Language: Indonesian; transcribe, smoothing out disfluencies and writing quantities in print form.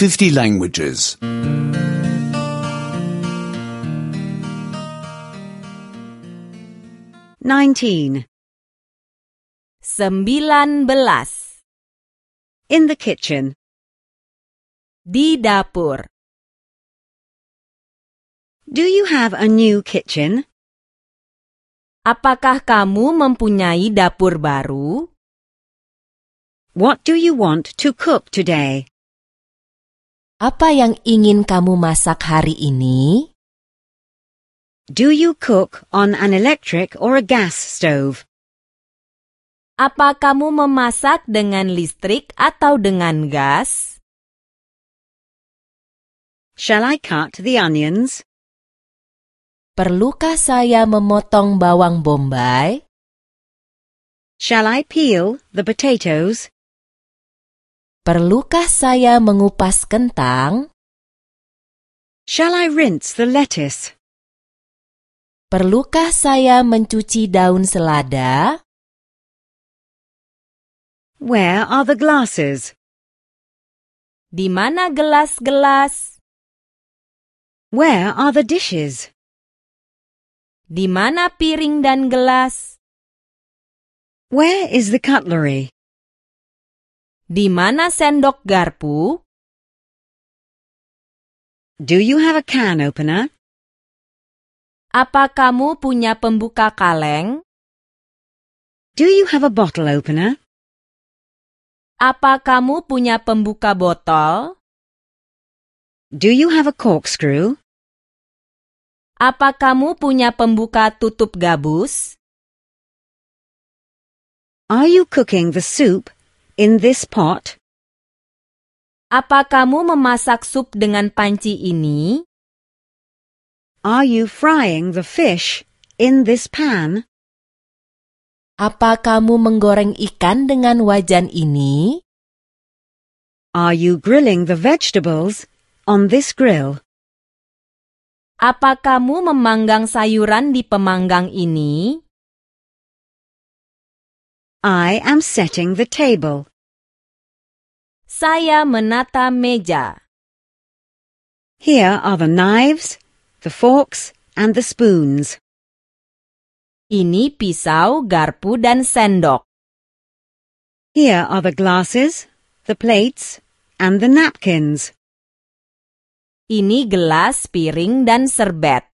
50 languages. 19. 19. In the kitchen. Di dapur. Do you have a new kitchen? Apakah kamu mempunyai dapur baru? What do you want to cook today? Apa yang ingin kamu masak hari ini? Do you cook on an electric or a gas stove? Apa kamu memasak dengan listrik atau dengan gas? Shall I cut the onions? Perlukah saya memotong bawang bombay? Shall I peel the potatoes? Perlukah saya mengupas kentang? Shall I rinse the lettuce? Perlukah saya mencuci daun selada? Where are the glasses? Di mana gelas-gelas? Where are the dishes? Di mana piring dan gelas? Where is the cutlery? Di mana sendok garpu? Do you have a can opener? Apa kamu punya pembuka kaleng? Do you have a bottle opener? Apa kamu punya pembuka botol? Do you have a corkscrew? Apa kamu punya pembuka tutup gabus? Are you cooking the soup in this pot? Apa kamu memasak sup dengan panci ini? Are you frying the fish in this pan? Apa kamu menggoreng ikan dengan wajan ini? Are you grilling the vegetables on this grill? Apa kamu memanggang sayuran di pemanggang ini? I am setting the table. Saya menata meja. Here are the knives, the forks, and the spoons. Ini pisau, garpu, dan sendok. Here are the glasses, the plates, and the napkins. Ini gelas, piring, dan serbet.